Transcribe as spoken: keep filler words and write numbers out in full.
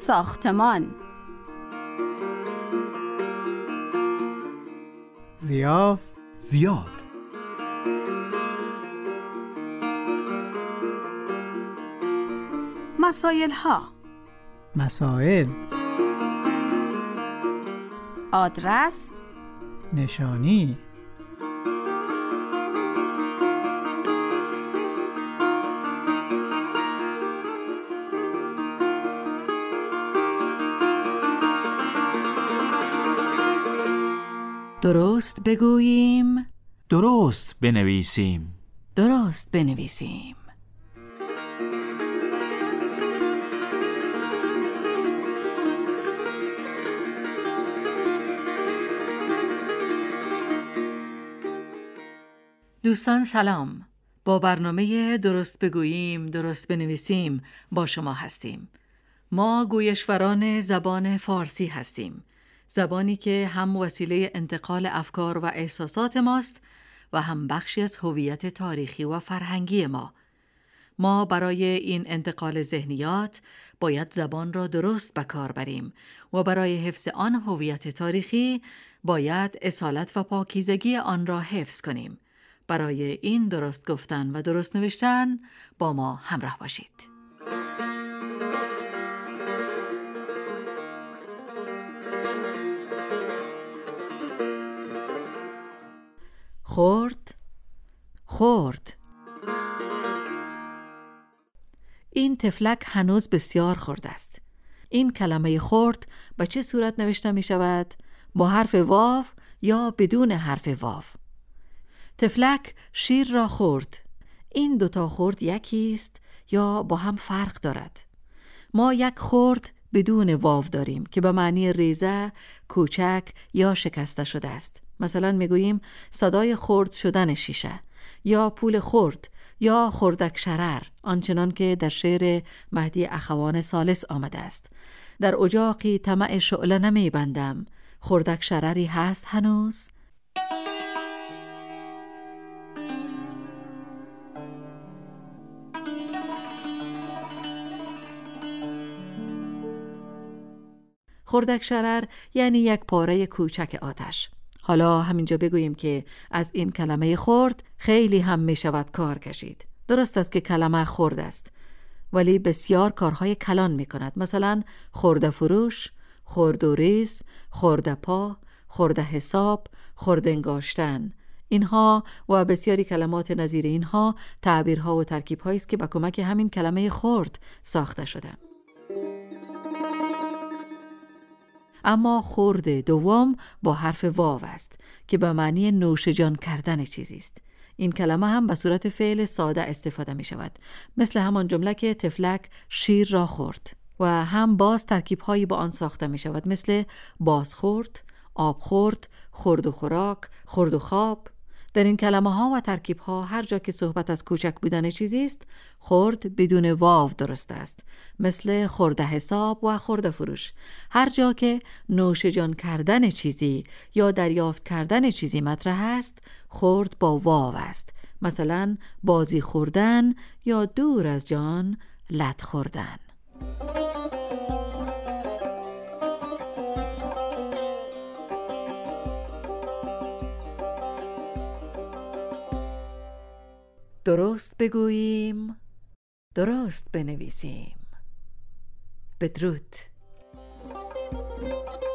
ساختمان. ضیاف، زیاد. مسائل ها. مسائل. آدرس، نشانی. درست بگوییم، درست بنویسیم. درست بنویسیم. دوستان سلام. با برنامه درست بگوییم درست بنویسیم با شما هستیم. ما گویشوران زبان فارسی هستیم، زبانی که هم وسیله انتقال افکار و احساسات ماست و هم بخشی از هویت تاریخی و فرهنگی ما. ما برای این انتقال ذهنیات باید زبان را درست به کار بریم و برای حفظ آن هویت تاریخی باید اصالت و پاکیزگی آن را حفظ کنیم. برای این درست گفتن و درست نوشتن با ما همراه باشید. خرد، خرد. این تفلک هنوز بسیار خرد است. این کلمه خرد به چه صورت نوشته می شود؟ با حرف واو یا بدون حرف واو؟ تفلک شیر را خورد. این دوتا خرد یکی است یا با هم فرق دارد؟ ما یک خرد بدون واو داریم که به معنی ریزه، کوچک یا شکسته شده است. مثلا میگوییم صدای خرد شدن شیشه، یا پول خرد، یا خردک شرر، آنچنان که در شعر مهدی اخوان ثالث آمده است. در اجاقی طمع شعله نمی بندم، خردک شرری هست هنوز؟ خردک شرر یعنی یک پاره کوچک آتش. حالا همینجا بگوییم که از این کلمه خرد خیلی هم می شود کار کشید. درست است که کلمه خرد است، ولی بسیار کارهای کلان می کند. مثلا خرده فروش، خردوریز، خرده پا، خرده حساب، خرد انگاشتن. اینها و بسیاری کلمات نظیر اینها تعبیرها و ترکیب‌هایی است که با کمک همین کلمه خرد ساخته شده. اما خرد دوم با حرف واو است که به معنی نوشجان کردن چیزی است. این کلمه هم به صورت فعل ساده استفاده می شود، مثل همان جمله که تفلک شیر را خورد، و هم باز ترکیب‌هایی با آن ساخته می شود، مثل باز خورد، آب خورد، خورد و خوراک، خورد و خواب. در این کلمه ها و ترکیب ها هر جا که صحبت از کوچک بودن چیزی است، خرد بدون واو درست است، مثل خرده حساب و خرده فروش. هر جا که نوشجان کردن چیزی یا دریافت کردن چیزی مطرح است، خرد با واو است، مثلا بازی خوردن یا دور از جان لت خوردن. درست بگوییم، درست بنویسیم. بدرود.